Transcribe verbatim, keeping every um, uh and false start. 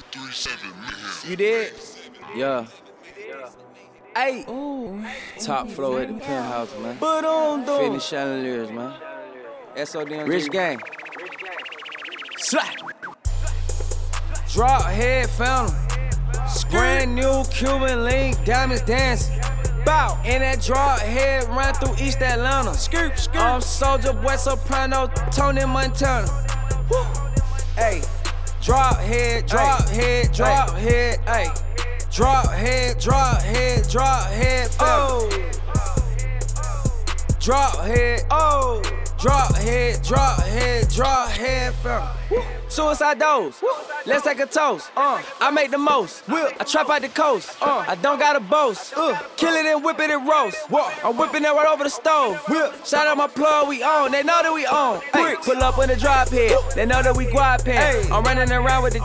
three seven You did? Yeah. Hey. Ooh. Top floor at the penthouse, man. But on the Finish chandeliers, man. S O D M G. Rich gang. Slap. Drop head fountain. Brand new Cuban link, diamonds dancing. Bow. In that drop head, run through East Atlanta. Skirt, skirt. I'm Soldier Boy Soprano, Tony Montana. Woo. Hey. Drop head, drop ay. head, drop ay. head, ay. Drop head, drop head, drop head, oh. Drop head, oh. Drop head, drop head, drop head, fam. Suicide dose, let's take a toast. Uh, I make the most. I trap out the coast. Uh, I don't gotta boast. Uh, kill it and whip it and roast. I'm whipping it right over the stove. Shout out my plug, we own. They know that we own. Ay, pull up on the drop head. They know that we guap head. I'm running around with the